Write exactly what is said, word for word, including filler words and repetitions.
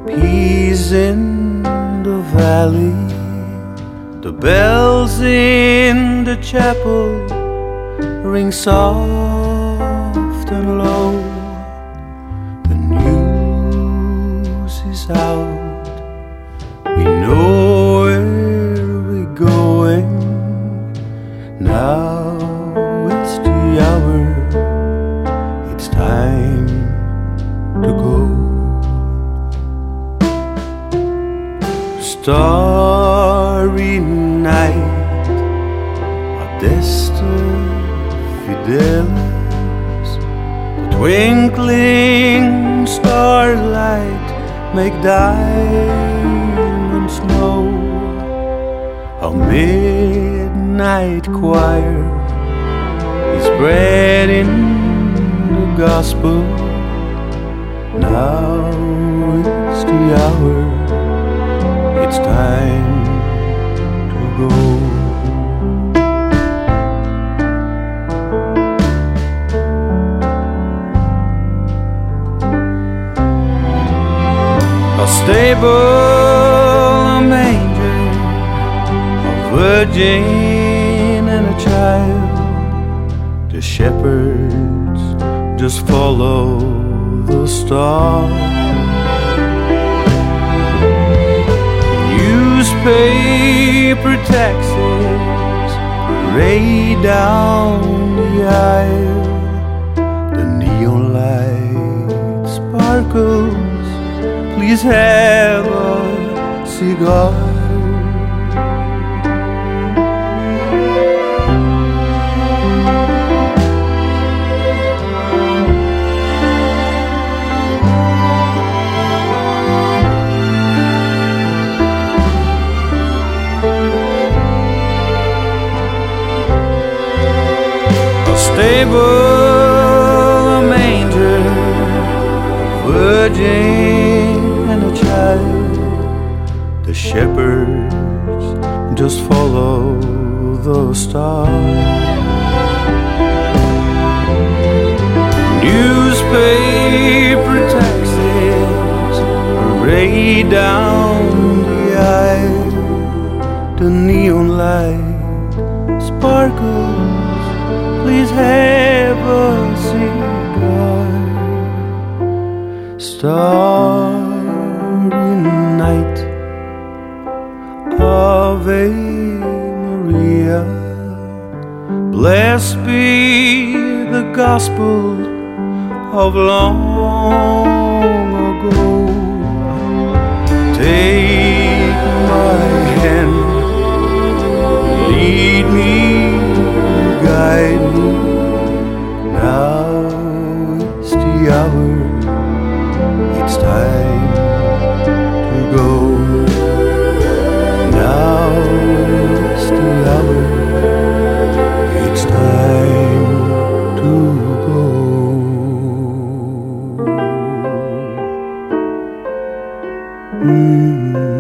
Peace in the valley, the bells in the chapel ring soft and low. The news is out, we know where we're going. Now it's the hour, it's time to go. Starry night, a distant fidelis, the twinkling starlight make diamonds know. A midnight choir is spreading the gospel. Now it's the hour, it's time to go. A stable, a manger, a virgin and a child. The shepherds just follow the star. Newspaper taxis parade down the aisle. The neon light sparkles. Please have a cigar. Stable, a manger, a virgin and a child. The shepherds just follow the star. Newspaper taxis parade down the aisle. The neon light sparkles. Please have a cigar. Starry night, Ave Maria. Blessed be the gospel of long ago. Take my hand, lead me, guide me. Now it's the hour, it's time to go. Now it's the hour, it's time to go. Mm-hmm.